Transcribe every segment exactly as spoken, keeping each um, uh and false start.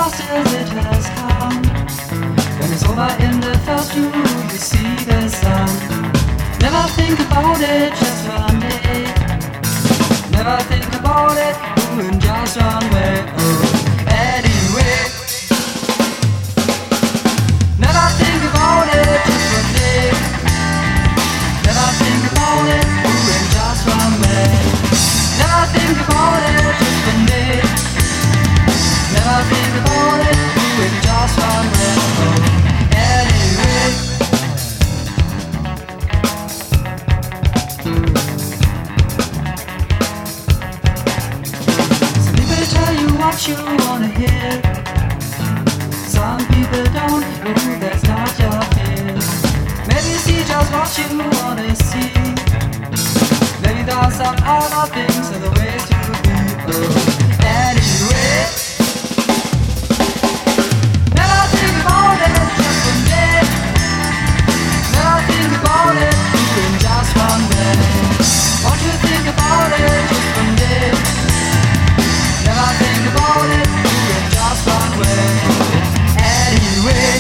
fast as it has come. When it's over in the first room, you see the sun. Never think about it, just one day. Never think about it, doing just one way. Oh, anyway. Never think about it, just one day. Never think about it, doing just one way. Never think about it, just one day. Never think about it, doing just one way. Oh, anyway. Some people tell you what you wanna hear. Some people don't, no, that's not your fear. Maybe see just what you wanna see. Maybe there's some other things are the way to be. Oh, anyway. Never think about it, just one day. Never think about it, doing just one day. Won't you think about it, just one day. Never think about it, doing just one way. Anyway.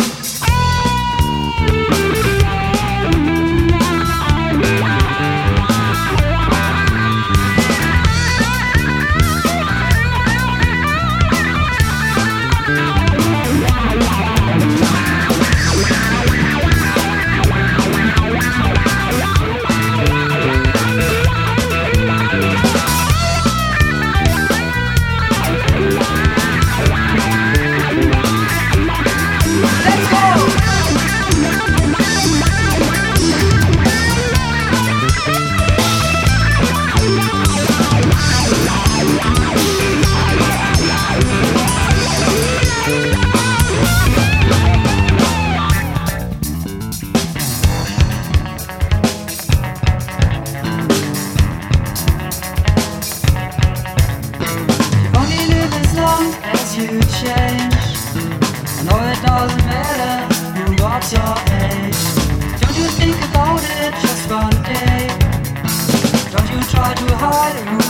You change. I know it doesn't matter who got your age. Don't you think about it just one day. Don't you try to hide